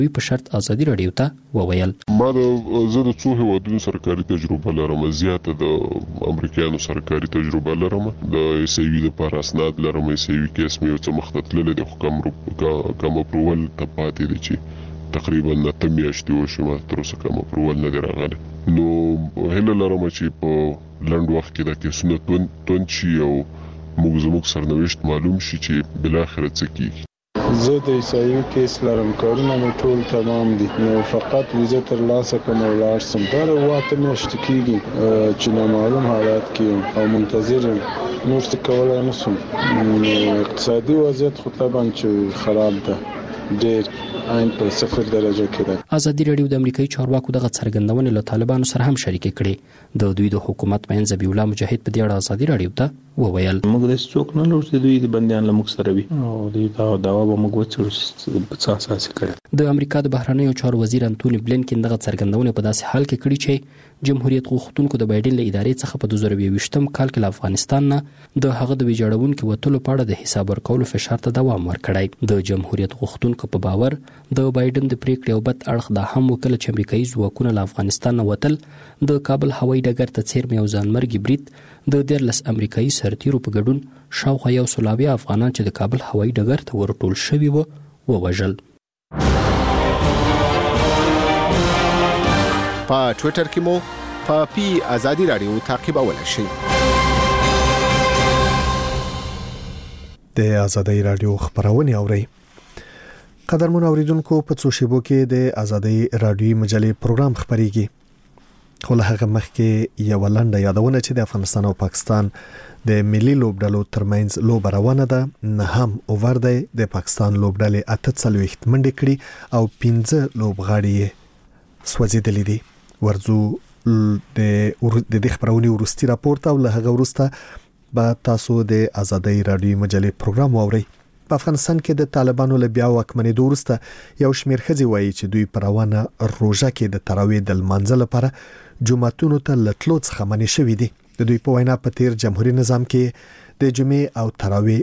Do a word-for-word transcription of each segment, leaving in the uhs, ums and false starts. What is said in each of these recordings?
دوی په شرط ازادي راډیو ته وویل ما د زه د څو هیوادونو سرکاري تجربه لرم، زیاته د امریکایانو سرکاري تجربه لرم، د ایسوي د پر اسناد لرم، ایسوي کیس مې څه مختتلل د حکم کم اپروول ته پاتې دي چې تقریبا نته میاشتې وشو تر اوسه کم اپروول نه راغلی. نو هله لرم چې په لنډ وخت کې د کیسونو تون شي او موږ زموږ سرنوشت معلوم شي چې بل اخر څه کیږي. زه د ایسایو کیس لرم، کارونه مې ټول تمام دي، نو فقط ویزه تر لاسه کوم ولاړ سم. دا واته میاشتې کېږي چې نامعلوم حالات کې او منتظر یم، نور څه کولای نه شم. اقتصادي وضعیت خو طبعا چې خراب ده، ډېر عین په صفر درجه کې ده. ازادي راډیو د امریکایي چارواکو دغه څرګندونې له طالبانو سره هم شریکې کړې. د دوی د حکومت مین ذبیح الله مجاهد په دې اړه ازادي راډیو ته وویل موږ د څوک نه لور چې دوی د بنديان له موږ سره وي او دوی دا داوا به موږ وڅړو په څه اساس کړي. د امریکا د بهرنیو چارو وزیر انټونی بلینکن دغه څرګندونې په داسې حال کې کړې چې جمهوریت غوښتونکو د بایدن له ادارې څخه په دوه زره یوویشتم کال کې له افغانستان نه د هغه د ویجاړونکو وټلو په اړه د حساب ورکولو فشار ته دوام ورکړی. د جمهوریت غوښتونکو په باور د بایدن د پریکړې او بد اړخ دا هم وکړ چې امریکایي ځواکونه له افغانستان نه وتل د کابل هوایي ډګر ته څیرمه یو ځانمرګي برید د دیرلس امریکایي سرتیرو په ګډون شاوخوا یو سلاوي افغانان چې د کابل هوایي ډګر ته ورټول شوي وو ووژل. په ټوئیټر کې مو په پی ازادي رادیو تعقیبولای شئ. د ازادي رادیو خبرونه اورئ. قدرمن اوریدونکو په څو شیبو کې د ازادي رادیو مجلې پروګرام خبريږي. خو له هغه مخکې یو لنډه یادونه چې د افغانستان او پاکستان د ملي لوبډلو ترمنځ لوب روانه ده، نه هم اوور دی. د پاکستان لوبډلې اته څلوېښت منډې کړې او پنځه لوبغاړي سوځېدلې دي. ورځو د د دې خبرونې ورستي راپورته او له هغه وروسته به تاسو د ازادي رادیو مجلې پروګرام واورئ. په افغانستان کې د طالبانو له بیا واکمنۍ وروسته یو شمېر ښځې وایي چې دوی په روانه روژه کې د تراویح د لمانځه لپاره جوماتونو ته له تلو څخه منع شوي دي. د دوی په وینا په تیر جمهوریت نظام کې د جمعې او تراویح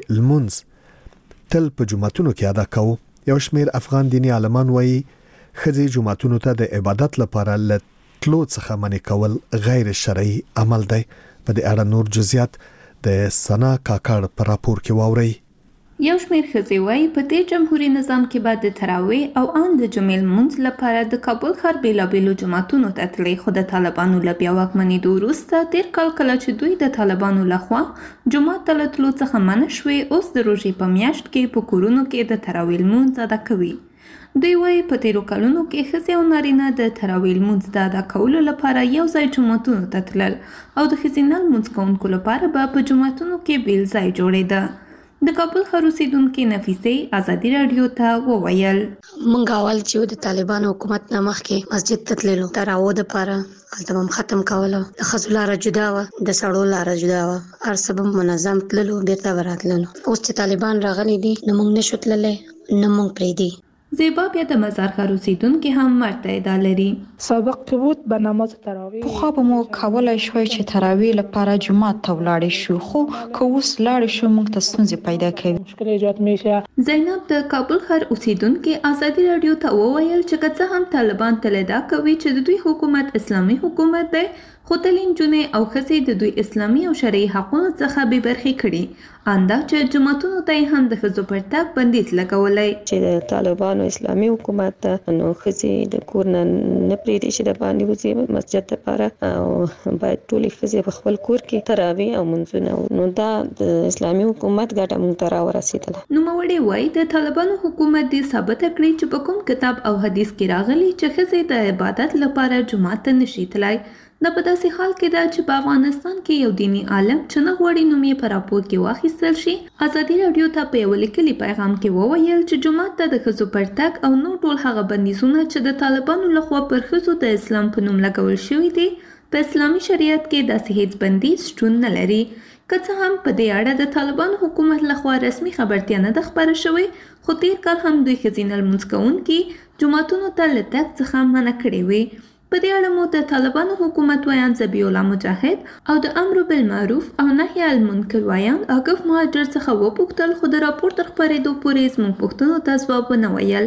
لمونځ تل په جوماتونو کې ادا کوو. یو شمېر افغان دیني عالمان وایي ښځې جوماتونو ته د عبادت لپاره له تلو څخه منع کول غیر شرعي عمل دی. په دې اړه نور جزئیات د سنا کاکړ په راپور کې واورئ. یو شمېر ښځې وایي په دې جمهوریت نظام کې بعد د تراویح او ان د جمعې لمونځ لپاره د کابل ښار بیلابیلو جوماتونو ته تللی، خو د طالبانو له بیا واکمنېدو وروسته تیر کال کله چې دوی د طالبانو لخوا جومات ته له تلو څخه منع شوې، اوس د روژې په میاشت کې په کورونو کې د تراویح لمونځ ادا کوي. دوی وایي په تیرو کلونو کې ښځې او نارینه د تراویح لمونځ د ادا کولو لپاره یو ځای جوماتونو ته تلل او د ښځینه لمونځ کوونکو لپاره به په جوماتونو کې بیل ځای جوړېده. د کابل ښار اوسیدونکې نفیسې ازادي راډیو ته وویل مونږ اول چې د طالبانو حکومت نه مخکې مسجد ته تللو، تراویح دپاره هلته به ختم کوله، د ښځو لاره جدا وه، د سړو لاره جدا وه، هر څه به منظم تللو، بیرته به راتللو. اوس چې طالبان راغلي دي نو مونږ نشو تللی، نه مونږ پرېږدي. زیبا بیا د مزار ښار اوسیدونکي هم مرته ادعا لري. سابق که بود به نماز تراویح پخوا به مو کولای شوی چې تراویح لپاره جومات ته ولاړې شو، خو که اوس لاړې شو موږ ته ستونزې پیدا کوي. مشکل ایجاد میشه. زینب د کابل ښار اوسیدونکي ازادي راډیو ته وویل چې که څه هم طالبان تل ادعا کوي چې د دوی حکومت اسلامي حکومت دی، خو تل نجونې او ښځې د دوی اسلامي او شرعي حقونو څخه بې برخې کړي. انده چې جوماتونو ته هم د ښځو پر تګ بندیز لګولی. چې د طالبانو اسلامي حکومت ته نو ښځې د کور نه نه پرېږدي چې د باندې وځي مسجد لپاره، او باید ټولې ښځې په خپل کور کې تراویح او منځونه، نو دا د اسلامي حکومت ګټه موږ ته راورسېدله. نوموړې وایي د طالبانو حکومت دې ثابته کړي چې په کوم کتاب او حدیث کې راغلي چې ښځې د عبادت لپاره جومات ته نشي تللی. دا په داسې حال کې ده چې په افغانستان کې یو دیني عالم چې نه غواړي نوم یې په راپور کې واخیستل شي، ازادي راډیو ته په یو لیکلي پیغام کې وویل چې جومات ته د ښځو پر تګ او نور ټول هغه بندیزونه چې د طالبانو لخوا پر ښځو د اسلام په نوم لګول شوي دي، په اسلامي شریعت کې داسې هیڅ بندیز شتون نه لري. که څه هم په دې اړه د طالبانو حکومت لخوا رسمي خبرتیا نه ده خپره شوې، خو تیر کال هم دوی ښځینه لمونځ کوونکي جوماتونو ته له تګ څخه منع کړې وې. په دې اړه مو د طالبانو حکومت ویان ذبیح الله مجاهد او د امر بالمعروف او نهي عن المنکر ویان آګف مهاجر څخه وپوښتل، خو د راپور تر خپرېدو پورې زموږ پوښتنو ته ځواب ونه ویل.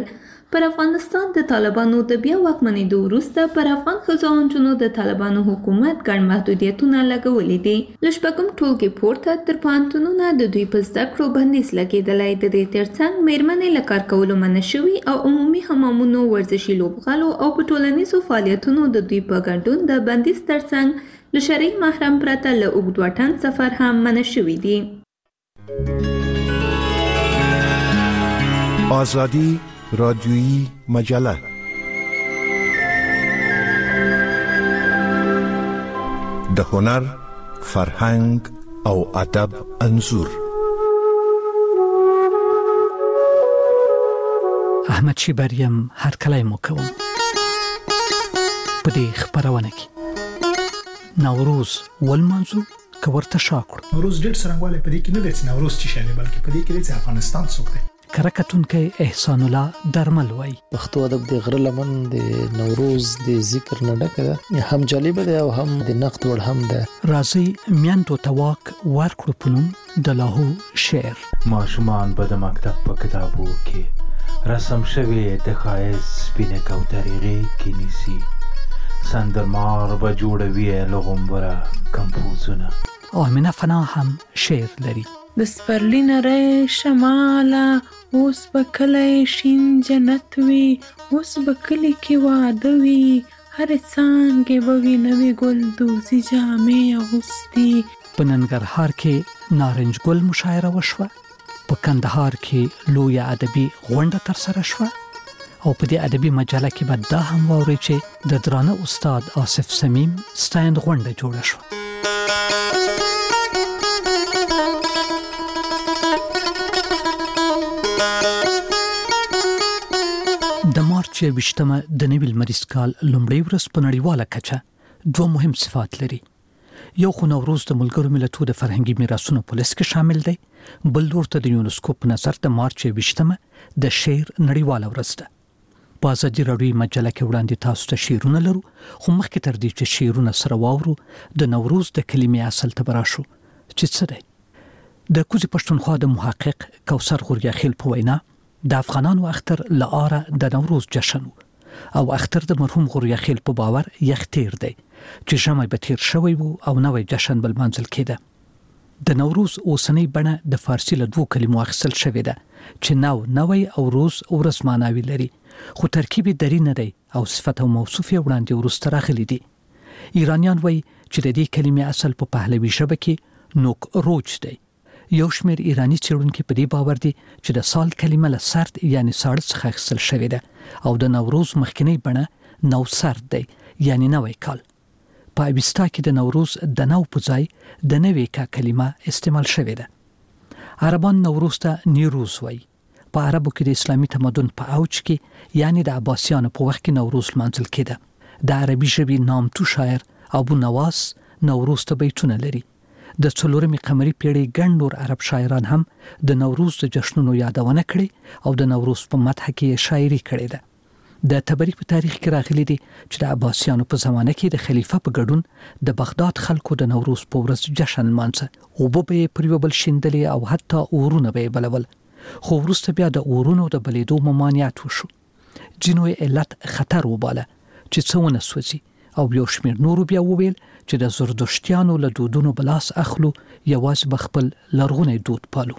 پر افغانستان د طالبانو د بیا واکمنېدو وروسته پر افغان ښځو او نجونو د طالبانو حکومت ګڼ محدودیتونه لګولي دي. له شپږم ټولګې پورته تر پوهنتونونه د دوی په زده کړو بندیز لګېدلی. د دې ترڅنګ میرمنې له کار کولو منع شوي او عمومي حمامونو، ورزشي لوبغالو او په ټولنیزو فعالیتونو د دوی په ګډون د بندیز ترڅنګ له شرعي محرم پرته له اوږد واټن سفر هم منع شوي دي. آزادی رادیویی مجله د هنر، فرهنګ او ادب انځور. احمد شیبریم هر کله مو کوم په دې خبرونه کې نوروز ولمنځو کورته شاکړ. نوروز ډېر څرنګواله په دې کې نه دی چې نوروز چې شاله بلکې په دې کې چې افغانستان څوک دی. کرکټون کې احسان الله درمل وای پښتو ادب د غره لمن د نوروز د ذکر نه ډکه ده، هم جالب ده او هم د نقد وړ هم ده. راځي میانتو تواک ورکړو پونم د لاهو شعر. ماشومان به د مکتب په کتابو کې رسم شوی د خایز سپینه کوترېږي کې نیسی سندرمار به جوړوي لغمبره کمپوزونه. او امینه فنا هم شعر لري. د سپرلی نری شماله اوس به کلی شین جنت وي، اوس به کلی کې واده وي، هرې څانګې به وي نوې ګل دوزي جامې اغوستي. په ننګرهار کې نارنج ګل مشاعره وشوه. په کندهار کې لویه ادبي غونډه ترسره شوه. او په دې ادبي مجله کې به دا هم واورئ چې د درانه استاد آصف صمیم ستایند غونډه جوړه شوه. د مارچ یوویشتمه د نوي لمریز کال لومړۍ ورځ په نړیواله کچه دوه مهم صفات لري. یو خو نوروز د ملګرو ملتونو د فرهنګي میراثونو په لیست کې شامل دی، بل ورته د یونسکو په نظر د مارچ یوویشتمه د شعر نړیواله ورځ ده. په ازادي راډیویي مجله کې وړاندې تاسو ته شعرونه لرو، خو مخکې تر دې چې شعرونه سره واورو د نوروز د کلمې اصل ته براشو چې څه دی. د کوزي پښتونخوا د محقق کوثر غوریاخیل په وینا د افغانانو اختر لاره د نوروز جشن او اختر د مرحوم غوریاخیل په باور یخ تیر دی چې ژمی به تیر شوی وو او نوې جشن بل منځل کېده. د نوروز اوسنۍ بڼه د فارسی له دوه کلمو اخیستل شوې ده چې نو نوې او روز ورځ معناوي لري، خو ترکیب درې نه دی او صفت او موصوف یې وړاندې وروسته راغلي دي. ایرانیان وایي چې د دې کلمې اصل په پهلوي ژبه کې نوک روج دی. یو شمېر ایرانی څېړونکي په دې باور دي چې د سال کلمه له سرد یعنی ساړه څخه اخیستل شوې ده او د نوروز مخکینی بڼه نو سرد دی یعنی نوی کال. په اوستا کې د نوروز د نو په ځای د نوې کا کلمه استعمال شوې ده. عربان نوروز ته نیروز وایي. په عربو کې د اسلامي تمدن په اوج کې یعنی د عباسیانو په وخت کې نوروز لمانځل کېده. د عربي ژبې نامتو شاعر ابو نواس نوروز ته بیتونه لري. د څلورمې قمري پیړۍ ګڼ نور عرب شاعران هم د نوروز د جشنونو یادونه کړې او د نوروز په مدح کې شاعري کړې ده. د تبری په تاریخ کې راغلي دي چې د عباسیانو په زمانه کې د خلیفہ په ګډون د بغداد خلکو د نوروز په ورځ جشن لمانځه او به پر یو بل شیندلې او حتی اورونه به بلول، خو وروسته بیا د اورونو د بلیدو ممانعت وشو. جنو علت خطر وباله چې څونه سوځي او یو شمېر نورو بیا وویل چې د زردشتیانو له دودونو بلاس اخلو یوازې بخپل لرغونی دود پالو.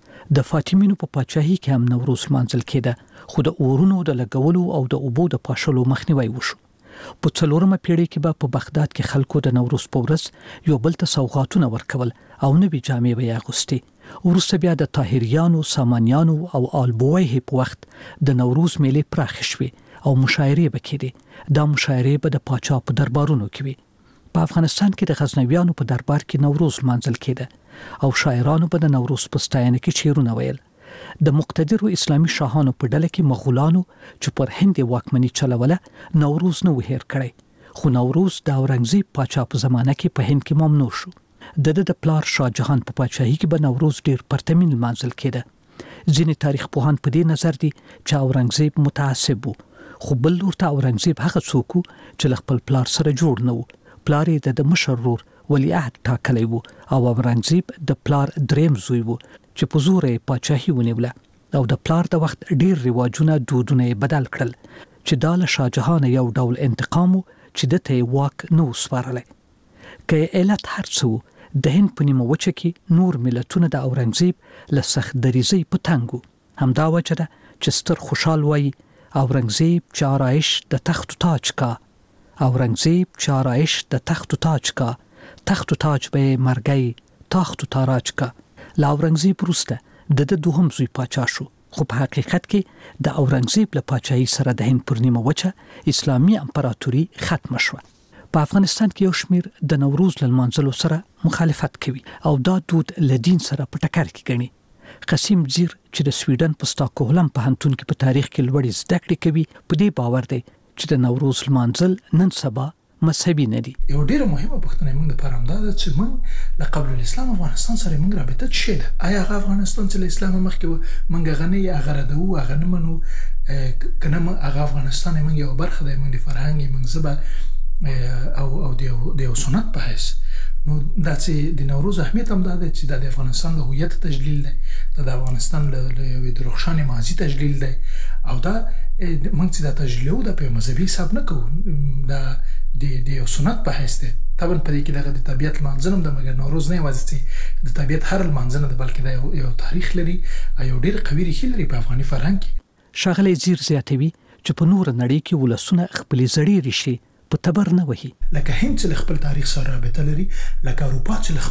د فاطمینو په پاچاهي کې هم نوروز لمانځل کېده، خو د اورونو د لګولو او د اوبو د پاشلو مخنیوی وشو. په څلورمه پیړۍ کې به په بغداد کې خلکو د نوروز په ورځ یو بل ته سوغاتونه ورکول او نوې جامې به یې اغوستې. وروسته بیا د طاهریانو، سامانیانو او آلبویه په وخت د نوروز میلې پراخې شوې او مشاعرې به کېدې. دا مشاعرې به د پاچا په دربارونو کې وي. په افغانستان کې د غزنویانو په دربار کې نوروز لمانځل کېده او شاعرانو به د نوروز په ستاینه کې شعرونه ویل. د مقتدرو اسلامي شاهانو په ډله کې مغولانو چې پر هند واکمني چلوله نوروز نه وهیر کړی، خو نوروز د اورنګزیب پاچا په زمانه کې په هند کې ممنوع شو. د د پلار شاه جهان په پاچاهي کې به نوروز ډیر پرتمین لمانځل کېده. ځینې تاریخ پوهان په دې نظر دي چې اورنګزیب متعصب وو، خو بل ورته اورنګزیب هغه څوک چې له خپل پلار سره جوړ نه وو. پلار یې د مشر ورور ولیعهد ټاکلی وو او اورنګزیب د پلار دریم زوی وو چې په زور یې پاچاهي ونیوله او د پلار د وخت ډیر رواجونه دودونه بدل کړل چې دا له شاهجهان یو ډول انتقام چې د ته واک نو سپارلای کې علت هرڅو د هند په نیمه وچه کې نور ملتونه د اورنګزیب له سخت دریزي په تنګو همدا وجه ده چې ستر خوشحال وای اورنګزیب چارایش د تخت تاج کا اورنګزیب چارایش د تخت تاج کا تخت تاج به مرګي تخت تاراج کا لا اورنګزیب وروسته د دوهم زوی پاچا شو خو په حقیقت کې د اورنګزیب له پاچاهي سره د هند پر نیمه وچه اسلامي امپراتوري ختم شوه په افغانستان کې یو شمیر د نوروز لمانځلو سره مخالفت کوي او دا دود له دین سره په ټکر کې ګڼي قسیم زیر چې د سویډن په ستاکهولم پوهنتون کې په تاریخ کې لوړې زده کړې کوي په دې باور دی چې د نوروز لمانځل نن سبا مذهبي نه دي یو ډیره مهمه پوښتنه موږ د پاره ده چې موږ له قبل الاسلام افغانستان سره موږ رابطه څه ده آیا افغانستان چې اسلام مخکې موږ غني هغه ردو هغه نه منو کنه هغه افغانستان موږ یو برخه ده موږ د فرهنګ موږ زبا او او د یو سنت په حیث نو دا چې د نوروز اهمیت هم ده چې د افغانستان له هویت تجلیل ده د افغانستان له یو د روښانه ماضي تجلیل ده او دا موږ چې د تجلیل د په مذهبي حساب نه کوو دا د د یو سنت په حیث ده طبعا په دې کې دغه د طبيعت لمانځنه د مګر نوروز نه وځي د طبيعت هر لمانځنه د بلکې د یو تاریخ لري یو ډېر قوي ریښې لري په افغاني فرهنګ کې شاغلی زیر زیاتوي چې په نور نړۍ کې ولسونه خپل زړې ریښې په تبر نه وهي لکه هند چې خپل تاریخ سره رابطه لري لکه اروپا چې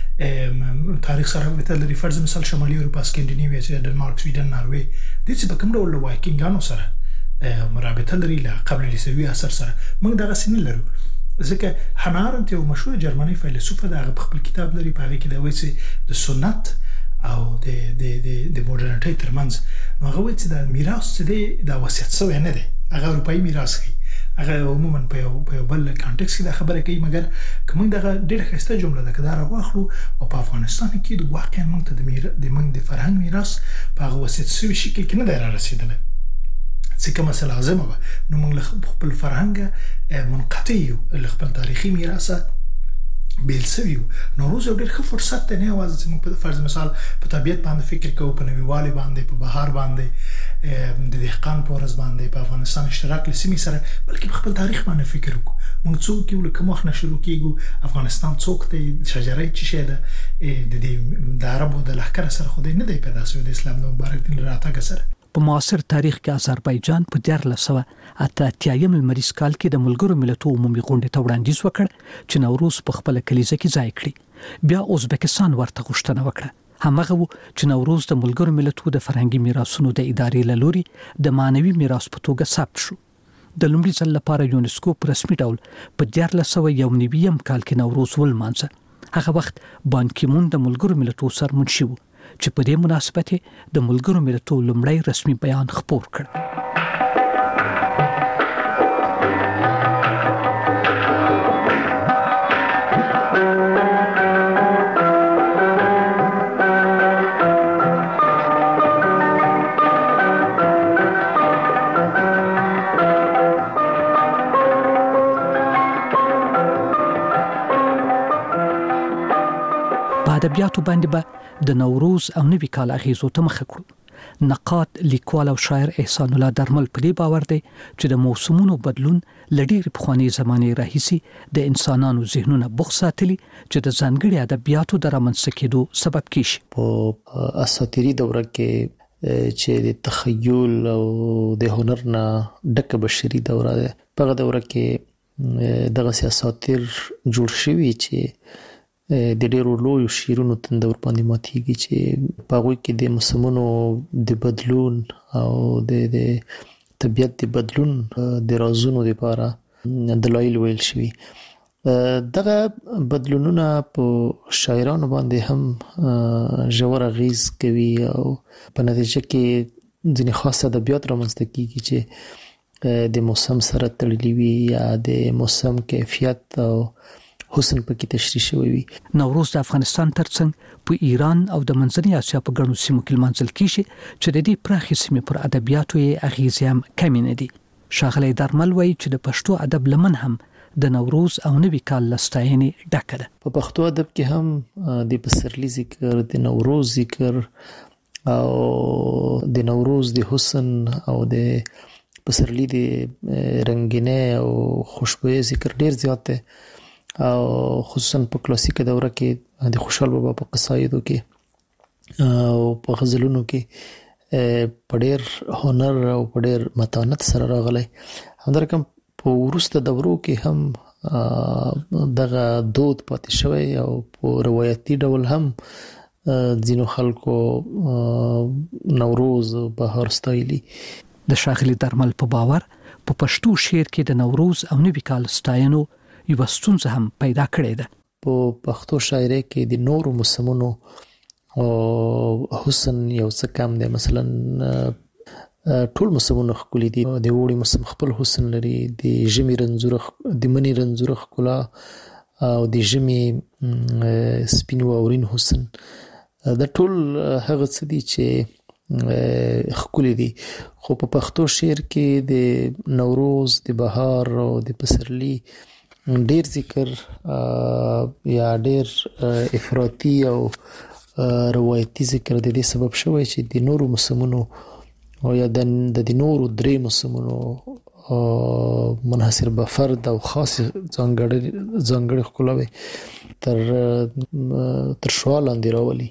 خپل تاریخ سره رابطه لري فرض مثال شمالي اروپا سکندینیویا چې ډنمارک سویډن ناروې د څه په کوم ډول وایکینګانو سره مرابطه لري له قبل الاسلامي اثر سره موږ دغه سن لرو ځکه هانارنت یو مشهور جرمني فیلسوف ده هغه خپل کتاب لري په هغه کې دا وایي چې د سنت او د د د د مدرنټي ترمنځ نو هغه وایي چې د میراث چې د وصیت سوی نه دی هغه اروپאי میراث دی هغه عموما په یو په بل کانټکست کې دا خبره کوي مګر کوم دغه ډېر ښایسته جمله ده کدا راغلو او په افغانستان کې د واقعا موږ ته د میر د موږ د فرهنګ میراث په هغه وصیت سوی شکل کې نه دی را رسیدلی څه مسله لازمه وه نو موږ خپل فرهنګ منقطع یو خپل تاریخي میراث بیل سوي نوروز یو ډېر ښه فرصت دی نه یوازې چې موږ په فرض مثال په طبیعت باندې فکر کوو په نویوالي باندې په بهار باندې د دهقان په ورځ باندې په افغانستان اشتراک له سیمې سره بلکې په خپل تاریخ باندې فکر وکړو موږ څوک یو له کوم وخت نه شروع کېږو افغانستان څوک دی شجرې څه شی ده د دې د عربو د لښکر سره خو دی نه دی پیدا شوی د اسلام د مبارک دین راتګ سره په معاصر تاریخ کې آذربایجان په دیارلس سوه اته اتیایم لمریز کال کې د ملګرو ملتونو عمومي غونډې ته وړاندیز وکړ چې نوروز په خپل کلیزه کې ځای کړي بیا ازبکستان ورته غوښتنه وکړه همغه و چې نوروز د ملګرو ملتونو د فرهنګي میراثونو د ادارې له لوري د معنوي میراث په توګه ثبت شو د لومړي ځل لپاره یونسکو په رسمي ډول په دیارلس سوه یو نوي کال کې نوروز ولمانځه هغه وخت بان کی مون د ملګرو ملتونو سرمنشي و چې په دې مناسبت د ملګرو ملتونو لومړی رسمي بیان خپور کړ ادبیاتو باندې به د نوروز او نوي کال اغیزو ته مخه کړو نقاد لیکوال او شاعر احسان الله درمل په دې باور دی چې د موسمونو بدلون لډیر پخوانی زمانه راهیسي د انسانانو ذهنونه بوخ ساتلي چې د ځانګړي ادبیاتو د رامنځته کېدو سبب کیږي په اساطیري دوره کې چې د تخیل او د هنر نه ډک بشري دوره ده په دوره کې دغه اساطیر جوړ شوي چې د ډېرو لویو شعرونو تندور باندې ماتېږي چې په هغوی کې د موسمونو د بدلون او د د طبیعت د بدلون د رازونو لپاره دلایل ویل شوي دغه بدلونونه په شاعرانو باندې هم ژور اغیز کوي او په نتیجه کې ځینې خاص ادبیات رامنځته کېږي چې د موسم سره تړلي وي یا د موسم کیفیت او حسن پکې تشریح شوی وي نوروز د افغانستان ترڅنګ په ایران او د منځنۍ اسیا په ګڼو سیمو کې لمانځل کیږي چې د دې پراخې سیمې پر ادبیاتو یې اغیزې هم کمې نه دي ښاغلی درمل وایي چې د پښتو ادب لمن هم د نوروز او نوي کال له ستاینې ډکه ده په پښتو ادب کې هم د پسرلي ذکر د نوروز ذکر او د نوروز د حسن او د پسرلی د رنگینه او خوشبوئی ذکر ډیر زیات دی او خصوصا په کلاسیک دوره کې د خوشحال بابا په قصایدو کې او په غزلونو کې په ډیر هنر او په ډیر متانت سره راغلی. همدارنګه په وروسته دورو کې هم دغه دود پاتې شوی او په روایتي ډول هم ځینو خلکو نوروز او بهار ستایلی. د ښاغلي درمل په باور په پښتو شعر کې د نوروز او نوي کال ستاینو یوه ستونزه هم پیدا کړې ده. په پښتو شاعرۍ کې د نورو موسمونو حسن یو څه کم دی. مثلا ټول موسمونه ښکلي دي. د اوړي موسم خپل حسن لري، د ژمي رنځوره د مني رنځوره ښکلا او د ژمي سپین واورین حسن دا ټول هغه څه دي چې ښکلي دي. خو په پښتو شعر کې د نوروز، د بهار او د پسرلی ډیر ذکر یا ډیر افراطي او روایتي ذکر د دې سبب شوی چې د نورو موسمونو او یا د د نورو درې موسمونو منحصر به فرد او خاص ځانګړي ځانګړي ښکلاوي تر تر شا لاندې راولي.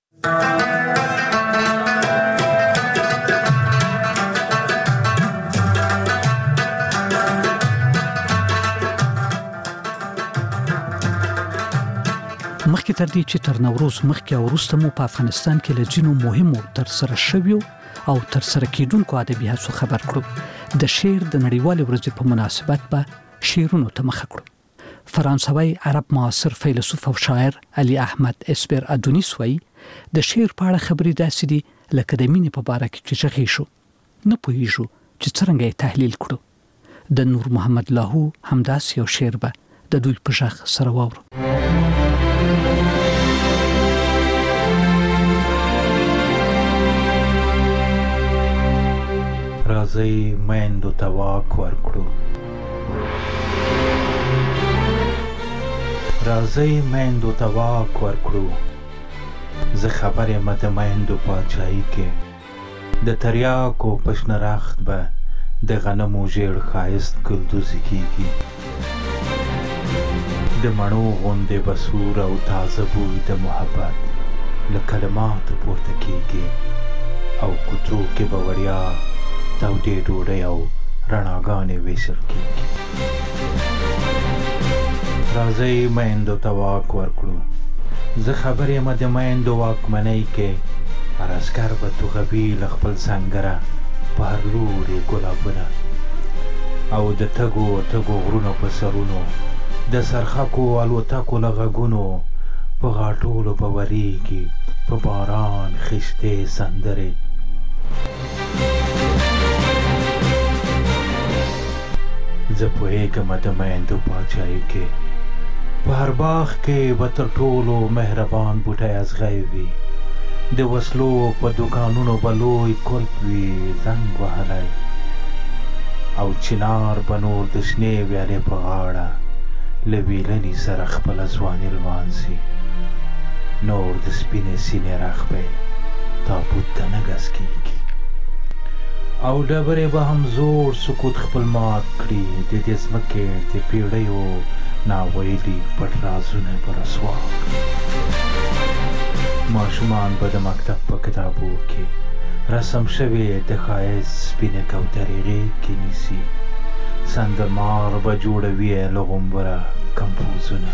مخکې تر دې چې تر نوروز مخکې او وروسته مو په افغانستان کې له ځینو مهمو ترسره شویو او ترسره کیدونکو ادبي هڅو خبر کړو. د شعر د نړیوالې ورځې په مناسبت به شعرونو ته مخه کړو. فرانسوي عرب معاصر فیلسوف او شاعر علي احمد اسپر ادونیس وایي د شعر په اړه خبرې داسې دي لکه د مینې په باره کې چې غږی شو، نه پوهیږو چې څرنګه یې تحلیل کړو. د نور محمد لاهو همداسې یو شعر به د دوی په غږ سره واورو. راځئ میندو ته واک ورکړو، راځئ میندو ته واک ورکړو. زه خبر یم د میندو پاچاهي کې د تریاکو په شنه رخت به د غنمو ژیړ ښایست ګلدوزي کیږي. د مڼو غوندې به سور او تازه بوی د محبت له کلماتو پورته کیږي او کوڅو کې به وړیا تودې ډوډۍ او رڼاګانې ویشل کیږي. راځئ میندو ته واک ورکړو. زه خبر یم د میندو واکمنۍ کې هر عسکر به توغوي له خپل سنګره په هر لوري ګلابونه او د تګو تګو غرونو په سرونو د سرخکو الوتکو له غږونو په غاټولو به ورېږي په باران خیشتې سندرې. زه پوهېږم د میندو پاچاهي کې په هر باغ کې به تر ټولو مهربان بوټی ازغی وي. د وسلو په دوکانونو به لوی کلب وي زنګ وهلی او چنار به نور د شنې ویالې په غاړه له ویلنې سره خپله ځواني لمانځي. نور د سپینې سینې رخ به تابوت ته نه ګز کېږي او ډبرې به هم زوړ سکوت خپل مات کړي. د دې ځمکې د پیړیو ناویلي پټ رازونه به رسوا کړي. ماشومان به د مکتب په کتابو کې رسم شوې د ښایست سپینې کوترې غېږ کې نیسي. سندرمار به جوړوي له غومبره کمپوزونه.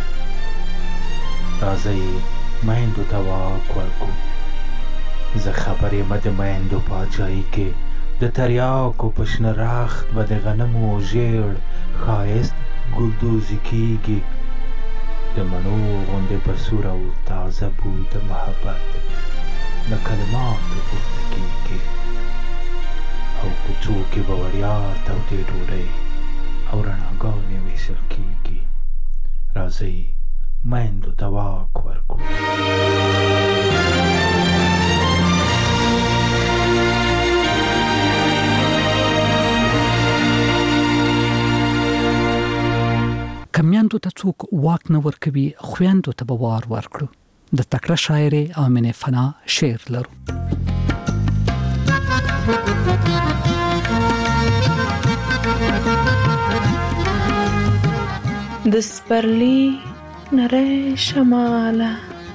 راځئ میندو ته واک ورکړو. زه خبر یم د میندو پاچاهي کې د تریاکو په شنه رخت به د غنمو ژیړ ښایست ګلدوزي کیږي. د مڼو غوندې به سور او تازه بوی د محبت له کلماتو پورته کیږي او کوڅو کې به وړیا تودې ډوډۍ او رڼاګانې ویشل کیږي. راځئ میندو ته واک ورکړو. که میندو ته څوک واک نه ورکوي، خویندو ته به وار ورکړو. د تکړه شاعرې او مینې فنا شعر لرو. د سپرلی نری شماله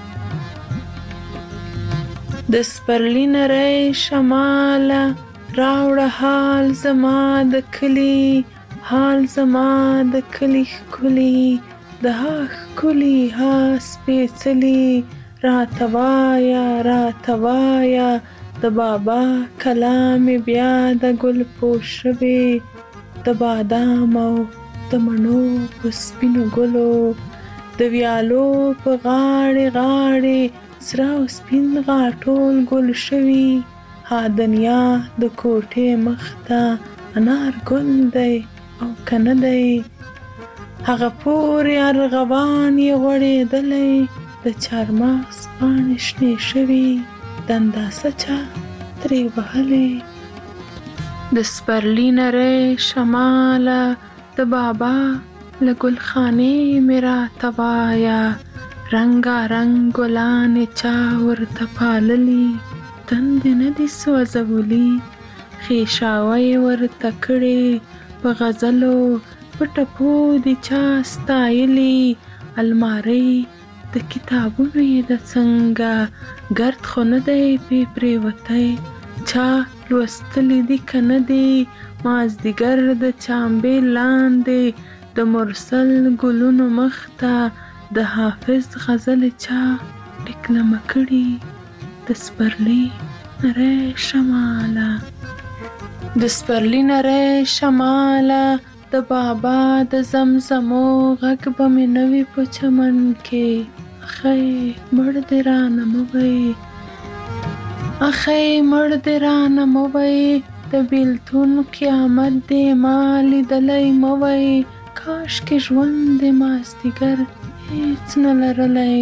د سپرلی نری شماله راوړه حال زما د کلی حال زما د کلی ښکلي د ها ښکلي ها سپېڅلي راته وایه راته وایه د بابا کلام بیا د ګل پوش شوې د بادام او د مڼو په سپینو ګلو د ویالو په غاړې غاړې سره او سپین غاټول ګل شوي ها دنیا د کوټې مخ ته انار ګل دی او که نه دی هغه پورې ارغوان یې غوړېدلی د چارمغز پاڼې شنې شوي د انداسه چا ترې وهلې د سپرلی نری شماله د بابا له ګلخانې مې راته وایه رنګارنګ ګلانې چا ورته پاللي تندې نه دي سوځولي ښېشاوه یې ورته کړې په غزلو په ټپو دې چا ستایلي المارۍ د کتابونو یې د څنګه ګرد خو نه دی پې پرېوتی چا لوستلی دي که نه دي مازدیګر د چامبې لاندې د مرسل ګلونو مخ ته د حافظ غزلې چا ډکلمه کړي د سپرلی نری شماله د سپرلی نری شماله د بابا د زمزمو غږ به مې نه وي په چمن کې اخی مړ دې رانه مه وایې اخی مړ دې رانه مه وایې د بیلتون قیامت دې ما لیدلی مه وایې کاشکې ژوند دې مازدیګر هیڅ نه لرلی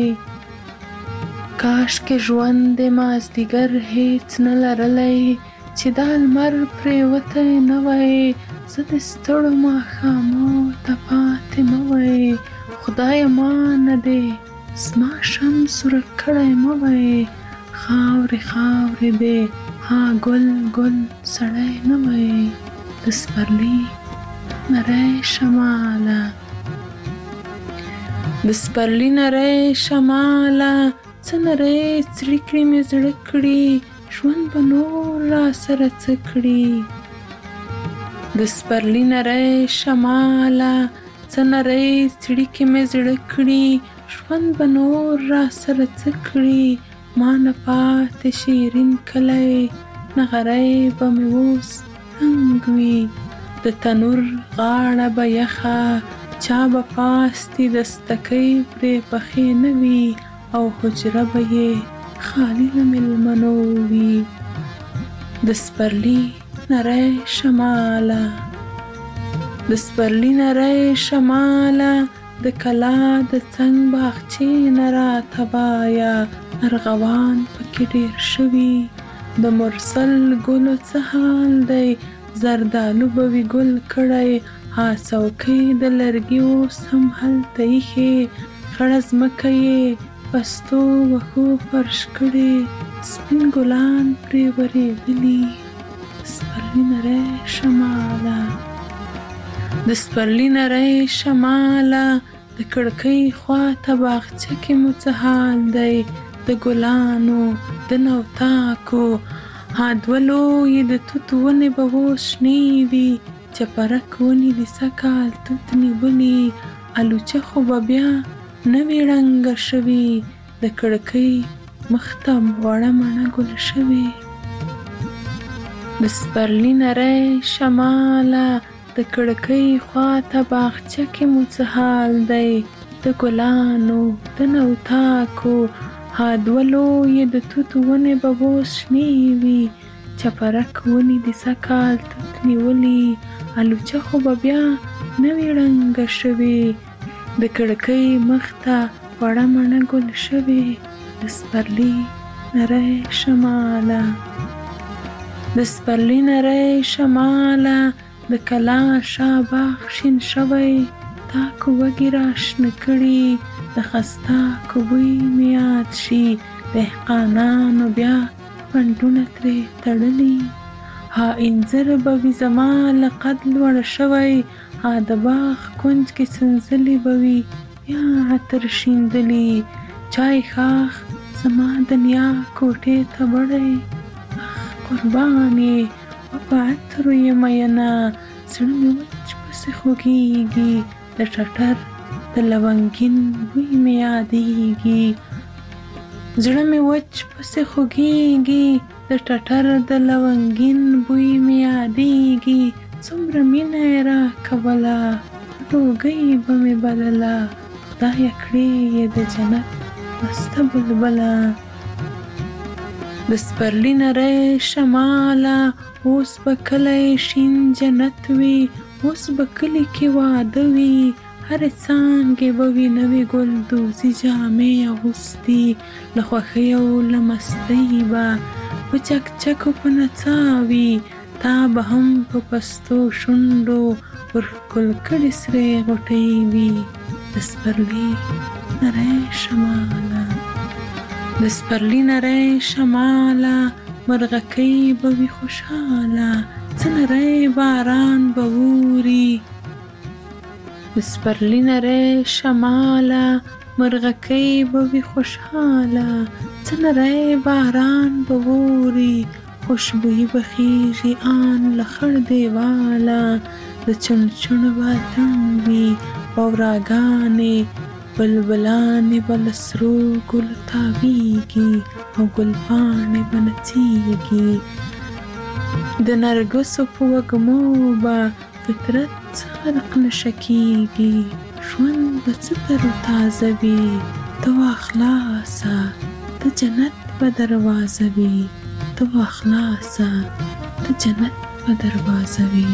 کاشکې ژوند دې مازدیګر هیڅ نه لرلی چې دا لمر پرېوتی نه وای زه د ستړو ماښامو ته پاتې مه وای خدایه ما نه دې زما شمس ورک کړی مه وای خاورې خاورې دې ها ګل ګل سړی نه وای د سپرلی نری شماله د سپرلی نری شماله څه نری څړیکړې مې زړه کړي ژوند به نور را سره څه کړي د سپرلی نری شماله څه نری څړیکې مې زړه کړي ژوند به نور را سره څه کړي ما نه پاتې شیرین کلی نغری به مې اوس تنګ وي د تنور غاړه به یخه چا به پاستي دستکۍ پرې پخې نه وي او حجره به یې خالي له مېلمنو وي د سپرلی نری شماله د سپرلی نری شماله د کلا د څنګ باغچې نه راته وایه ارغوان پکې ډېر شوي د مرسل ګلو څه حال دی زردالو به وي ګل کړی ها څوکۍ د لرګي اوس هم هلته ایښې خړه ځمکه یې پستو وښو فرش کړې سپین ګلان پرې ورېدلي د سپرلی نری شماله د سپرلی نری شماله د کړکۍ خواته باغچه کې مو څه حال دی د ګلانو د نوتاکو ها دوه لویې د توت ونې به اوس شنې وي چپرک ونې د سږکال توت نیولي الوچه خو به بیا نه وي ړنګه شوي د کړکۍ مخ ته وړه مڼه ګل شوې د سپرلی نری شماله د کړکۍ خواته باغچه کې مو څه حال دی د ګلانو د نوتاکو ها دوه لویې د توت ونې به اوس شنې وي چپرک ونې د سږکال توت نیولي الوچه خو به بیا نه وي ړنګه شوې د کړکۍ مخ ته وړه مڼه ګل شوې د سپرلی نری شماله د سپرلی نری شماله د کلا شا باغ شین شوی تاکو وږي راشنه کړي د خستاکو بوی مې یاد شي دهقانانو بیا پنډونه ترې تړلي ها انځر به وي زما له قد لوړه شوی، ها د باغ کونج کې سنځلې به وي یا عطر شیندلي. چای ښاخ زما د نیا کوټې ته بړی، اخ قربان یې و په عطرو یې مینه. زړه مې وچ پسې خوږېږي، د ټټر د لونګین بوی مې یادېږي. زړه مې وچ پسې خوږېږي، د ټټر د لونګین بوی مې یادېږي. څومره مینه یې راکوله، ډوګۍ به مې بلله، خدایه کړې یې د جنت مسته بلبله. د سپرلي نری شماله اوس به کلی شین جنت وي، اوس به کلي کې واده وي، هرې څانګې به وي نوې ګلدوزي جامې اغوستي. له خوښۍ او له مستۍ به په چکچکو په نڅا وي، تا به هم په پستو شونډو ور ښکل کړې سرې غوټۍ وي. د سپرلي نری شماله، د سپرلي نری شماله مرغکۍ به وي خوشحاله، څه نری باران به اوري. د سپرلي نری شماله مرغکۍ به وي خوشحاله، څه نری باران به اوري. خوشبویي به خیږي آن له خړ دیواله، د چڼچڼ به اتڼ وي واوراګانې بلبلانې به له سرو ګلو تاویږي او ګلپاڼې به نڅیږي. د نرګسو په وږمو به فطرت څه غرق نشه کیږي. ژوند به څه تر و تازه وي، ته واخلاسه د جنت به دروازه وي، ته واخلاسه د جنت به دروازه وي.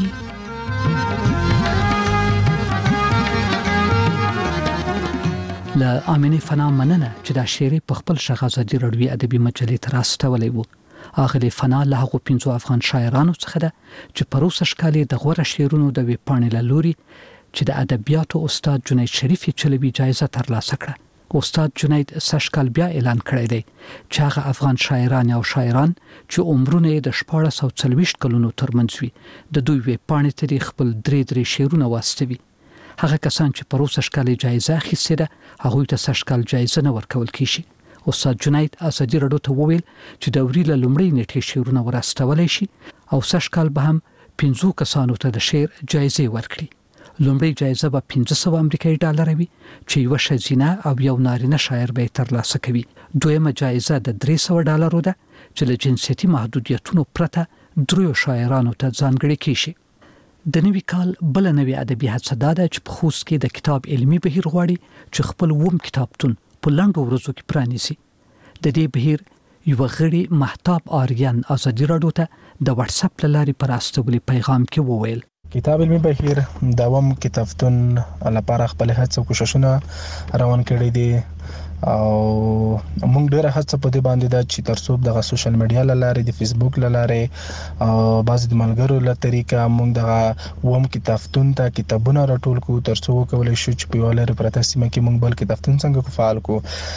له امینې فنا مننه چې دا شعر په خپل شغه ازادي راډیوي ادبي مجلې ته راستولی وو. اغلې فنا له هغو پنځو افغان شاعرانو څخه ده چې پروسه شکالي د غوره شعرونو د ویبپاڼې له لوري چې د ادبیاتو استاد جنید شریفي چلوي جایزه ترلاسه کړه. استاد جنید سشکال بیا اعلان کړی دی چې هغه افغان شاعران او شاعران چې عمرونه یې د شپاړس سوه څلوېښت کلونو ترمنځ وي د دوی ویبپاڼې ته خپل درې درې شعرونه واستوي. هغه کسان چې پروسه شکالي جایزه اخیستې ده هغوی ته سشکال جایزه نه ورکول کیږي. استاد جنید ازادي راډیو ته وویل چې د وري له لومړۍ نیټې شعرونه ورستولای شي او سشکال به هم پنځو کسانو ته د شعر جایزه ورکړي. لومړی جایزه به پنځه سوه امریکایي ډالر وي چې یو ښځینه او یو نارینه شاعر به ترلاسه کوي. دویمه جایزه د درې سوه ډالرو ده چې له جنسیتي محدودیتونو پرته دریو شاعرانو ته ځانګړې کیږي. د نوي کال بل نوې ادبي هڅه ده چې په خوست کې د کتاب علمي بهیر غواړي چې خپل ووم کتابتون په لنډو ورځو کې پرانیزي. د دې بهیر یو غړي مهتاب آریان ازادي راډیو ته د واتس اپ لارې پر استولي پیغام کې وویل کتاب علمي بهیر د ووم کتابتون لپاره خپل هڅه او کوششونه روان کړي دي او موږ ډېر هڅه په دې باندې دا چې ترڅو د سوشل میډیا لاره د فیسبوک لاره او بعض د ملګرو له طریقه موږ د ووم کتابتون ته کتابونه راټول کوو ترڅو وکولای شو چې په ولر پرته سیمه کې موږ بل کتابتون څنګه فعال کو.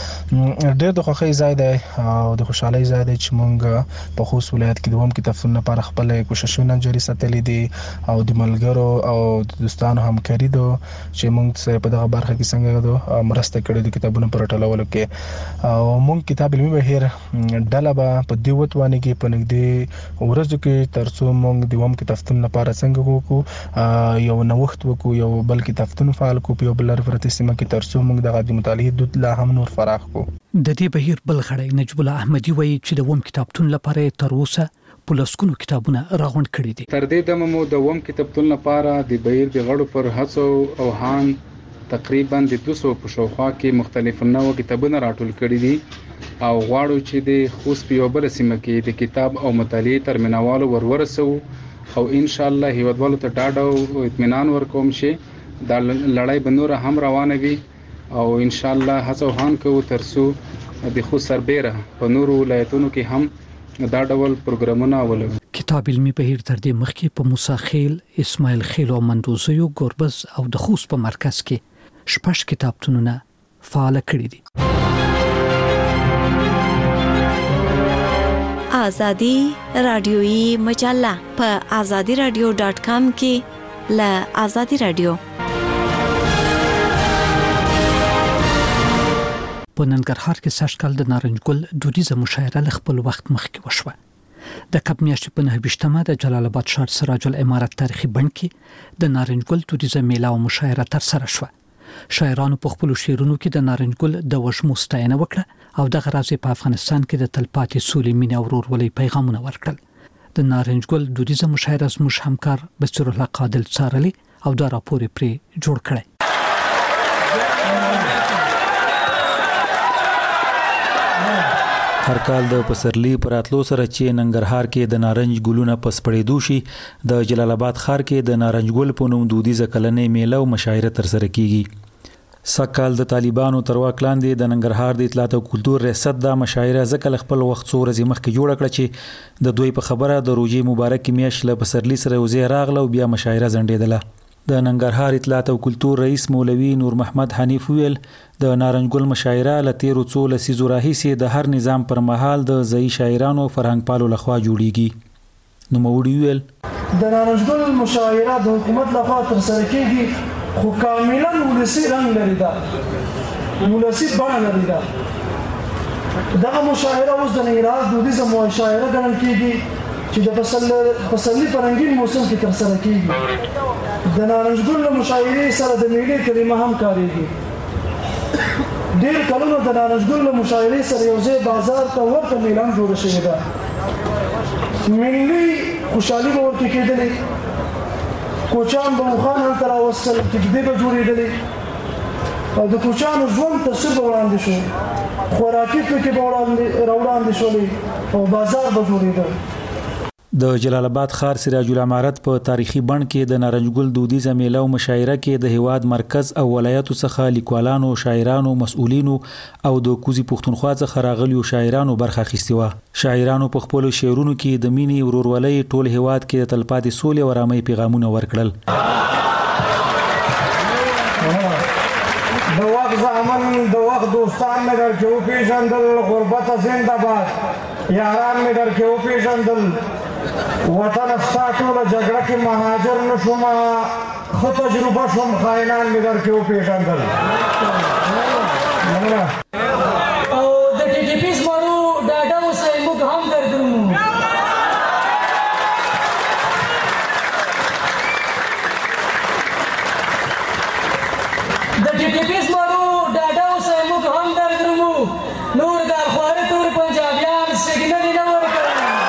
ډېر د خوښۍ ځای دی او د خوشحالۍ ځای دی چې موږ په خوست ولایت کې د ووم کتابتون لپاره خپل کوششونه جاري ساتلي دي او د ملګرو او د دوستانو همکاري دو چې موږ په دغه برخه کې څنګه مرسته کړې د کتابونو پر ټولولو کې او موږ کتاب علمي بهیر ډله به په دې وتوانه کې په نږدې ورځو کې ترڅو موږ د ووم کتابتون لپاره څنګه وکړو یو نوښت وکړو یو بل کتابتون فعال کو په بل پرته سیمه کې ترڅو موږ د غږی مطالعه دود لا هم نور فراخ کو. د دې بهیر بل غړی نجیب الله احمدي وایي چې د ووم کتابتون لپاره تر اوسه پولیسکونو کتابونه راغونډ کړي دي. تر دې دمه مو د ووم کتابتون لپاره د بهیر د غړو پر هڅو او هان تقریبا د دوه سوه په شاوخوا کې مختلف نوو کتابونه راټول کړي دي او غواړو چې د خوست په یو بل سیمه کې د کتاب او مطالعې ترمنوالو ورورسو او ان شاء الله هیوادوالو ته ډاډ او اطمینان ورکوم چې دا لړۍ به نور هم روانه وي او ان شاء الله هڅه وهان کوو ترڅو د خوست سربېره په نورو ولایتونو کې هم دا ډول پروګرامونه ولرو. کتاب علمي بهیر تر دې مخکې په موسی خیل، اسماعیل خیل او مندوزیو ګوربز او د خوست په مرکز کې شپږ کتابتونونه فعال کړي دي. آزادی رادیویی مجله په آزادی رادیو ډاټ کام کې له آزادی رادیو. په ننګرهار کې سږ کال د نارنج ګل دودیزه مشاعره له خپل وخت مخکې وشوه. د کب میاشتې په نهه ویشتمه د جلال آباد ښار سراج العمارت تاریخي بڼ کې د نارنج ګل دودیزه میله او مشاعره ترسره شوه. شاعرانو په خپلو شعرونو کې د نارنج ګل د وږمو ستاینه وکړه او دغه راز په افغانستان کې د تلپاتې سولې، مینې او ورورولۍ پیغامونه ورکړل. د نارنج ګل دودیزه مشاعره زموږ همکار بصیر الله قادل څارلې او دا راپور یې پرې جوړ کړی. هر کال د پسرلی پر اتلو سره چې ننګرهار کې د نارنج ګلونه پس پړېدو شي، د جلال آباد ښار کې د نارنج ګل په نوم دودیزه کلنۍ میله او مشاعره ترسره کیږي. سکهال د طالبانو تر واک لاندې د ننګرهار د اطلاعات او کلتور ریاست د مشاعره ځکه خپل وخت څو ورځې مخکې جوړه کړه چې د دوی په خبره د روژې مبارک میاشت له پسرلی سره یوځای راغله او بیا مشاعره ځنډېدله. د ننګرهار اطلاعات او کلتور رئیس مولوي نور محمد حنیف ویل د نارنج ګل مشاعره له تیرو څو لسیزو راهیسې د هر نظام پر مهال د ځایي شاعرانو فرهنګ پالو لخوا جوړیږي. نوموړي ویل د نارنج ګل مشاعره د حکومت لخوا ترسره کیږي، خو کاملا ولسي رنګ لري، دا ولسي بڼه لري. دا دغه مشاعره اوس د ننګرهار دودیزه مشاعره ګڼل کیږي چې د پسرلي په رنګین موسم کې ترسره کیږي. د نارنج ګل له مشاعرې سره د میلې کلمه هم کارېږي. ډېر کلونو د نارنج ګل له مشاعرې سره یو ځای بازار ته ورته میله هم جوړه شوې ده. ملي خوشحالي به ورته کېدلې، کوچیان به مخان هلته راوستل، کېږدۍ به جوړېدلې او د کوچیانو ژوند تصویر به وړاندې شو، خوراکي توکي به راوړاندې شولې او بازار به جوړېده. د جلال آباد ښار سراج العمارت په تاریخي بڼ کې د نارنج ګل دودیزه میله او مشاعره کې د هیواد مرکز او ولایتو څخه لیکوالانو، شاعرانو، مسؤلینو او د کوزي پښتونخوا څخه راغلیو شاعرانو برخه اخیستې وه. شاعرانو په خپلو شعرونو کې د مینې، ورورولۍ، ټول هیواد کې د تلپاتې سولې او ارامۍ پیغامونه ورکړل. د وخت زامن د وخت دوستان مې در کې وپېژندل، غربت زنده باد یاران مې در کې وپېژندل، وطن ستا ټوله جګړه کې مهاجر نه شومه، ښه تجربه شوم، خاینان مې در کې وپېژندل. او د ټي ټي پي زمرو ډاډه اوسئ، موږ هم درځو. د ټي ټي پي زمرو ډاډه اوسئ، موږ هم درځو. نور ګارخواره تور پنجابیان سګنل نه ورکوي.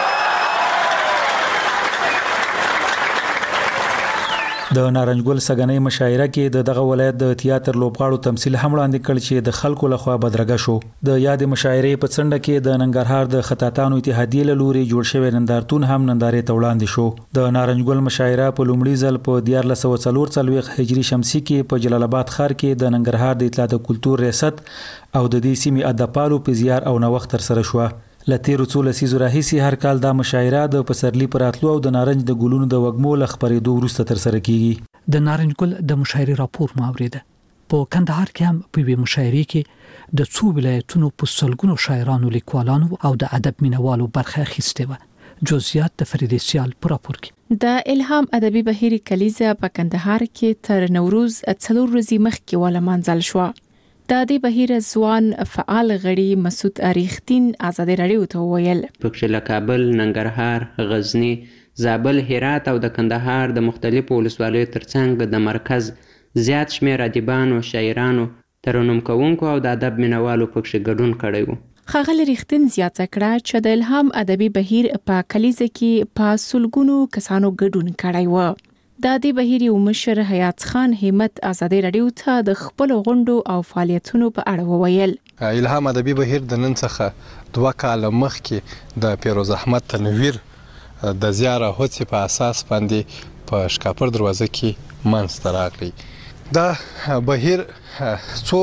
د نارنج ګل سګنۍ مشاعره کې د دغه ولایت د تیاتر لوبغاړو تمثیل هم وړاندې کړ چې د خلکو لخوا بدرګه شو. د یاد مشاعرې په څنډه کې د ننګرهار د خطاطانو اتحادیې له لوري جوړ شوی نندارتون هم نندارې ته وړاندې شو. د نارنج ګل مشاعره په لومړي ځل په دیارلس سوه څلور څلوېښت هجري شمسي کې په جلال آباد ښار کې د ننګرهار د اطلاعات او کلتور ریاست او د دې سیمې ادبپالو په زیار او نوښت ترسره شوه. له تیرو څو لسیزو راهیسې هر کال دا مشاعره د پسرلي په راتلو او د نارنج د ګلونو د وږمو له خپرېدو وروسته ترسره کیږي. د نارنج ګل د مشاعرې راپور مو اورېده. په کندهار کې هم په یوې مشاعرې کې د څو ولایتونو په سلګونو شاعرانو، لیکوالانو او د ادب مینوالو برخه اخیستې وه. جزئیات د فریدې سیال په راپور کې. د الهام ادبي بهیر کلیزه په کندهار کې تر نوروز څلور ورځې مخکې ولمانځل شوه. د دې بهیر ځوان فعال غړي مسعود اریختین آزادي رادیو ته وویل پکې له کابل، ننګرهار، غزنی، زابل، هرات او د کندهار د مختلفو ولسوالیو ترڅنګ د مرکز زیات شمېر ادیبانو، شاعرانو، ترنم کوونکو او د ادب مینوالو پکې ګډون کړی و. ښاغلي ریښتین زیاته کړه چې د الهام ادبي بهیر په کلیزه کې په سلګونو کسانو ګډون کړی و. د دې بهیر یو مشر حیات خان همت آزادي رادیو ته د خپل غونډو او فعالیتونو په اړه وویل. الهام ادبي بهیر د نن څخه دوه کاله مخکې د پیروز احمد تنویر د زیاره هڅې په اساس باندې په شکاپور دروازه کې منځته راغلی. دا بهیر څو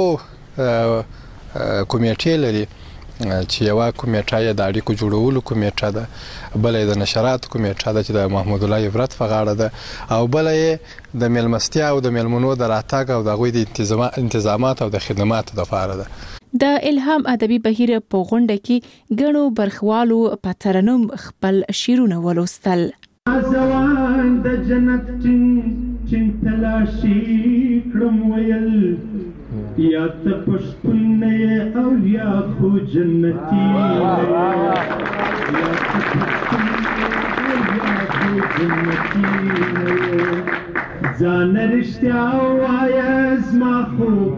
کمیټې لري چې یوه کمیټه یې د اړیکو جوړولو کمیټه ده، بله یې د نشراتو کمیټه ده چې د محمود الله عبرت په غاړه ده، او بله یې د میلمستیا او د میلمنو د راتګ او د هغوی د انتظامات او د خدماتو دپاره ده. د الهام ادبي بهیر په غونډه کې غنو برخوالو په ترنم خپل شیرونه ولوستل. ازوان د جنت چین تلاشي کړم ویل یا ته پښتون نه او یا خو جنتی یا ته پښتون یا خو جنتی ځان رښتیا وایه زما خوب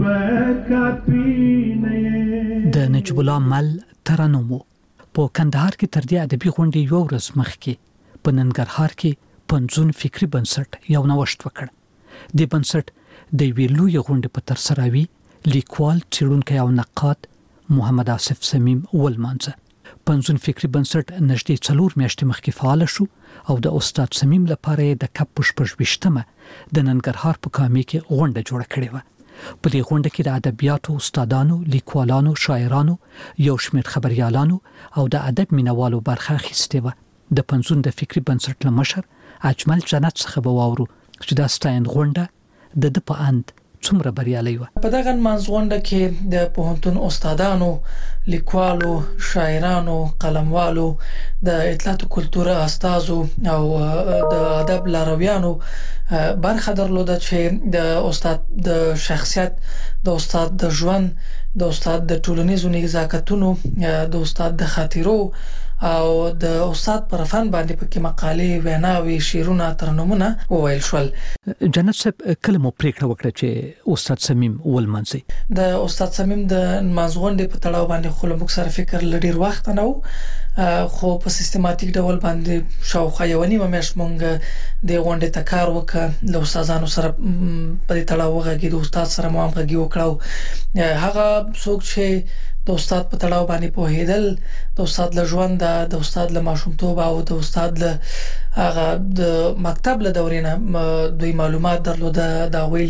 کاپي نه. د نجیب الله مل ترنم په کندهار کې تر دې ادبي غونډې یو ورځ مخکې په ننګرهار کې پنځون فکری بنسټ یو نوښت وکړ. د بنسټ د ویلو یو غونډه په تر سره وی لیکوال چیرونکو او نقاد محمد آصف سمیم ولمانځه. پنځون فکری بنسټ نږدې څلور میاشتې مخکې فعال شو او د استاد سمیم لپاره د کپ پښپښويشتمه د ننګرهار په کامې کې غونډه جوړه کړې و. په دې غونډه کې د ادبیاتو استادانو، لیکوالانو، شاعرانو، یو شمېر خبريالانو او د ادب مینوالو برخه اخیستې و. د پنځون د فکری بنسټ لمشر اجمل جنت څخه به واورو چې دا ستاین غونډه د د په اند څومره بریالي و. په دغه منځغونډه کې د پوهنتون استادانو، لیکوالو، شاعرانو، قلموالو، د اطلاعات او کلتور استادو او د ادب لارویانو برخه درلوده چې د استاد د شخصیت، د استاد د ژوند، د استاد د ټولنیزو نزاکتونو، د استاد د خاطرو او د استاد پر فن باندې پکې مقالې، ویناوي، شعرونه، ترنمونه وویل شول. جنت صاحب کله مو پریکړه وکړه چې استاد سمیم ولمنځي؟ د استاد سمیم د منځغونډې په تړاو باندې خو موږ سره فکر لډیر وخت نه و، خو په سیستماتیک ډول باندې شاوخوا یو نیمه میاشت مونږ د غونډې ته کار وکړ، د استادانو سره په دې تړاو وغږېدو، د استاد سره مو هم غږی وکړو. هغه څوک چې د استاد په تړاو باندې پوهیدل، د استاد له ژوند، د استاد له ماشومتوب او د استاد له هغه د مکتب له دورې نه دوی معلومات درلوده، د ویل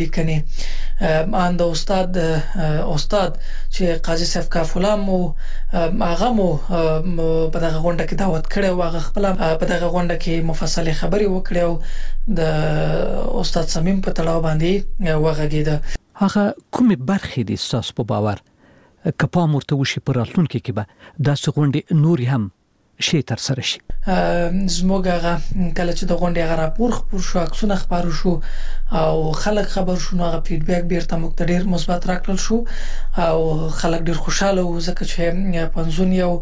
لیکنې ان د استاد استاد چې قاضي صاحب کافولا مو هغه مو په دغه غونډه کې دعوت کړو، هغه خپل په دغه غونډه کې مفصله خبري وکړو، د استاد سمیم په تړاو باندې وغږیده. هغه کومه برخې دي تاسو په باور کپا مرته وشي پر راتلونکي کې به د سغونډي نوري هم شي تر سره شي؟ زموږ هغه کله چې د غونډې هغه راپور خپور شو، عکسونه خبرو شو او خلک خبر شو، نو هغه فیډبیک بیرته موږ ته ډیر مثبت راکړل شو او خلک ډیر خوشاله وو، ځکه چې پنځون یو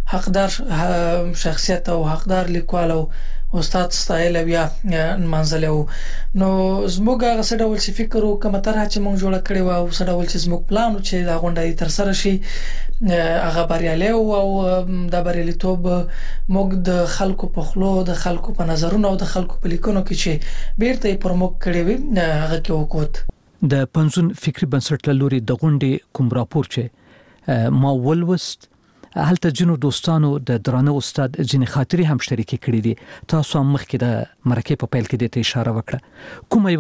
حقدار شخصیت او حقدار لیکوال او استاد ستایل بیا منځلو. نو زموږ هغه څه ډول چې فکر وکم تر چې موږ جوړ کړی و او څه ډول چې زموږ پلان چې دا غونډه تر سره شي هغه بریالي او د بریالیتوب موږ د خلکو په خلو، د خلکو په نظرونو او د خلکو په لیکونو کې چې بیرته پر موږ کړی وي هغه کې وکوت. د پنځون فکری بنسټ لوري د غونډې کوم راپور چې ما ولوست هلته جنو دوستانو د درانه استاد ځینې خاطري هم شریک کړي دي. تاسو هم مخکې د مرکه په پیل کې د اشاره وکړه، کومه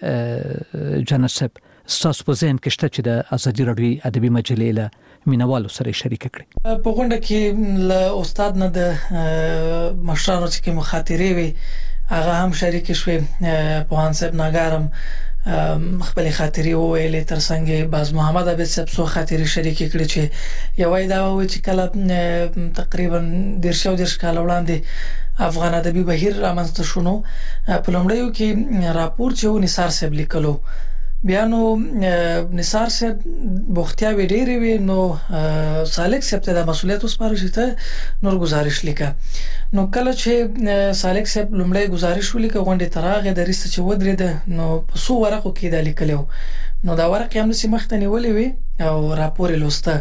وی جنت صاحب تاسو په ذهن کې شته چې د ازادي راډیو ادبي مجلې له مینوالو سره شریک کړي؟ په غونډه کې له استاد نه د مشرانو چې مخاطري وي هغه هم شریک شوي، په هان صاحب ناګارم خپل خاطري وویلې، ترڅنګ باز محمد عبد صاحب سو خاطري شریک کړي چې یوای دا و چې کله تقریبا ډیر شو ډیر کال وړاندې افغان ادبي بهیر رامنځته شونه، په لومړیو کې راپور چې نثار صاحب لیکلو، بیا نو نثار صاحب بوختیا وی ډیره وی، نو سالک صاحب ته د مسولیت وسپارل شي ته نور گزارش لیکه. نو کله چې سالک صاحب لومړی گزارش ولیکه غونډه تراغه د ریسه چې ودرېده، نو په سو ورقو کې د لیکلو، نو دا ورق هم نسی مخته نیولې وی او راپور لوسته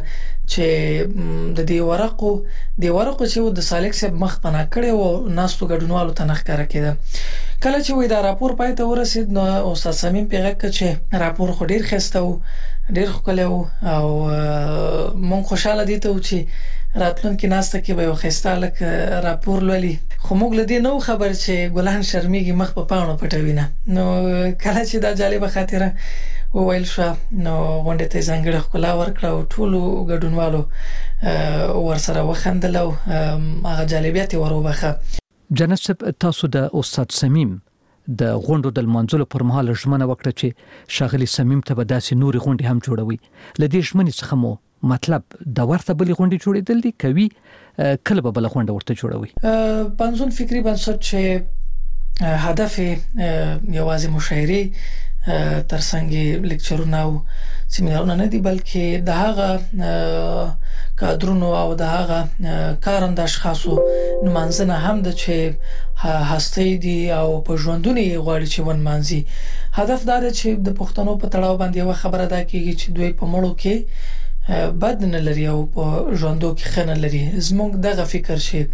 چې د دې ورقو د ورقو چې د سالک صاحب مخ پناه کړي او ناستو ګډونوالو ته نخکاره کېده. کله چې وې دا راپور پای ته ورسید، نو استاد سمیم پیغه کړ چې راپور خو ډیر خسته و، ډیر خوکله و او مونږ خوشاله دي ته چې راتلونکي ناسته کې به یو خسته لک راپور لولي، خو موږ لدی نو خبر چې ګلان شرمېږي مخ په پاڼو پټوي نه. نو کله چې دا جالبه خاطره وویل شو، نو غونډه ته ځانګړی ښکلا ورکړه او ټولو ګډونوالو ورسره وخندل او هغه جالبیت وروبخه. جنت صاحب تاسو د استاد سمیم د غونډو د منځلو پر مهال ژمنه وکړه چې شاغلی سمیم ته به داسې نوري غونډې هم جوړوي. لدې ژمنې څخه مو مطلب د ورته بلې غونډې جوړېدل دي کوي کله به بل غونډه ورته جوړوي. پنځون فکری بنسټ چې هدف یوازې مشاعره ترڅنګ لیکچرونه او سیمینارونه نه دي بلکې د هغه کادرونو او د هغه کارند اشخاصو نمانځنه هم د چې هستې دي او په ژوندونه غواړي چې ون مانځي. هدف دا دی چې د پښتنو په تړاو باندې یو خبره ده کیږي چې دوی په مړو کې بد نه لري او په ژوندو کې خنه لري. زموږ دغه فکر شي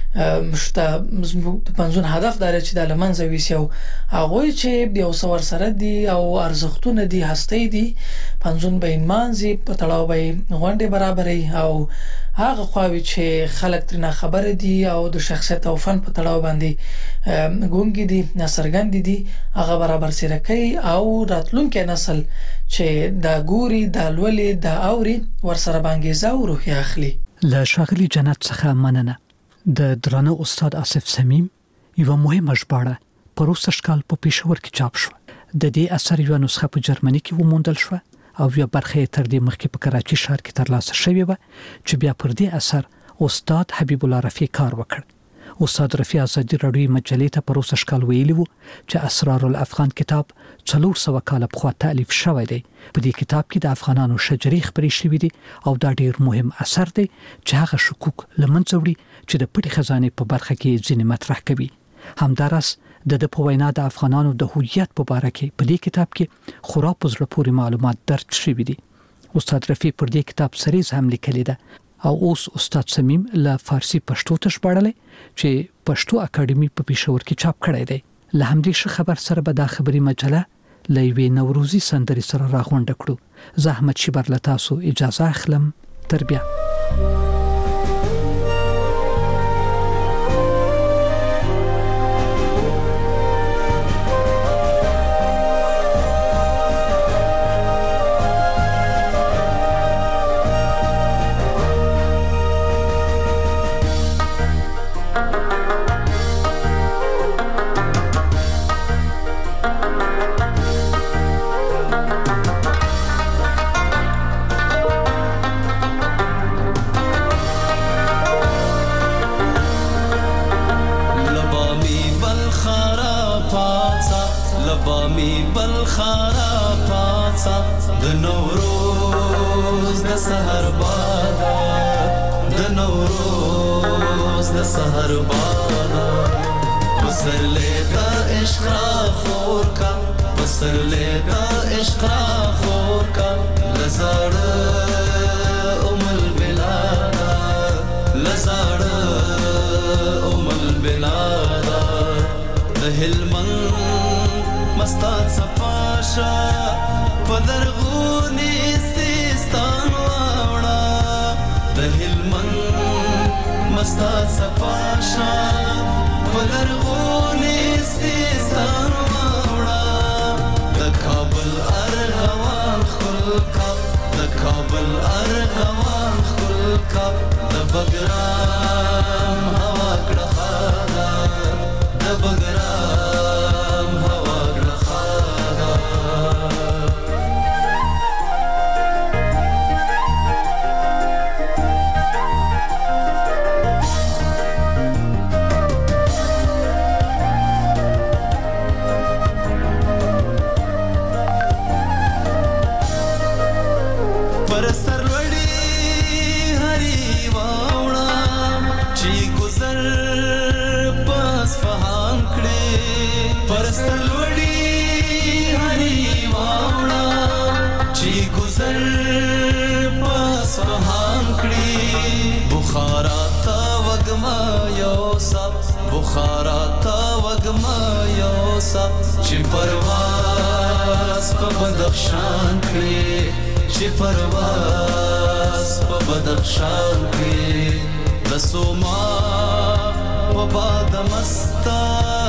مشته زموږ پنځون هدف دا چې د لمنځه ویسي او هغه چې یو څور سره دي او ارزښتونه دي هستې دي پنځون به انمانځي په تړاو به غونډه برابرې او هغه خواوي چې خلک ترنه خبر دي او د شخصیت او فن په تړاو باندې ګونګي دي نسرګند دي هغه برابر سره کوي او راتلونکي نسل چې دا ګوري دا لولي دا اوري ورسره باندې زو روح اخلي. له شاغلي جنت څخه مننه. د درانه استاد آصف صمیم یو مهمه ژباړه پروسه کال په پېښور کې چاپ شو. د دې اثر یو نسخه په جرمني کې وموندل شو او یو برخه تر دې مخکې په کراچي ښار کې ترلاسه شوې و چې بیا پر دې اثر استاد حبیب الله رفیع کار وکړ. استاد رفیع ازادي راډیو مجلې ته پروسه کال ویلی وو چې اسرار الافغان کتاب څلور سوه کال پخوا تالیف شوی دی. په دې کتاب کې د افغانانو شجرې خبرې شوې دي او دا ډیر مهم اثر دی چې هغه شکوک لمنځه وړي چې د پټي خزانه په برخه کې ځینې مطرح کوي. همدارس د د په وینا د افغانانو د هویت په اړه کې په دې کتاب کې خورا په زړه پورې معلومات درج شوي دي. استاد رفیع پر دې کتاب سریز هم لیکلی ده او اوس استاد صمیم له فارسی پښتو ته ژباړلی چې پښتو اکیډمي په پېښور کې چاپ کړی دی. له همدې ښه خبر سره به دا خبري مجله له یوې نوروزي سندرې سره راغونډه کړو. زه احمد شیبر له تاسو اجازه اخلم. تر بیا.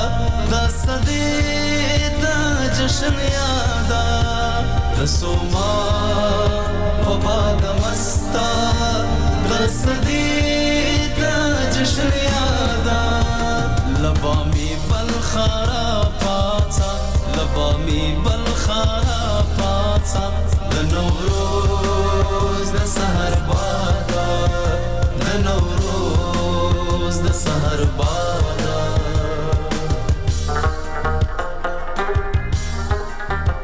The Soma